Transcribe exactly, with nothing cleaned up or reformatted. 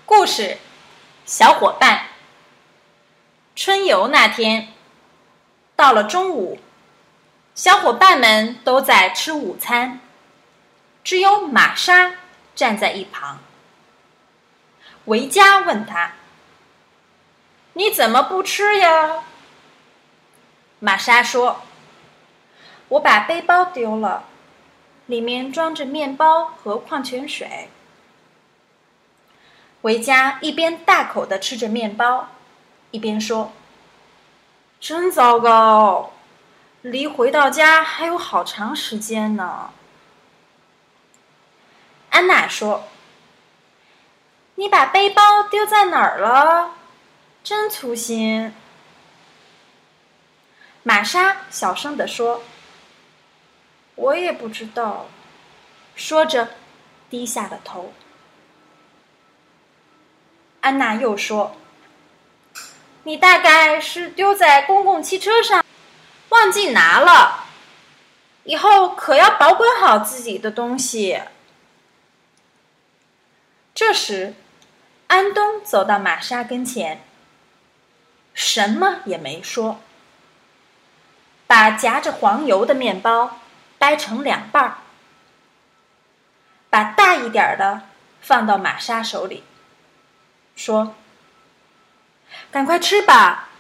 故事：小伙伴。春游那天，到了中午，小伙伴们都在吃午餐，只有玛莎站在一旁。维嘉问他：“你怎么不吃呀？”玛莎说：“我把背包丢了，里面装着面包和矿泉水。”维嘉一边大口地吃着面包，一边说：“真糟糕，离回到家还有好长时间呢。”安娜说：“你把背包丢在哪儿了？真粗心。”玛莎小声地说：“我也不知道。”说着，低下了头。安娜又说：“你大概是丢在公共汽车上，忘记拿了。以后可要保管好自己的东西。”这时，安东走到玛莎跟前，什么也没说，把夹着黄油的面包掰成两半，把大一点的放到玛莎手里，说：“赶快吃吧，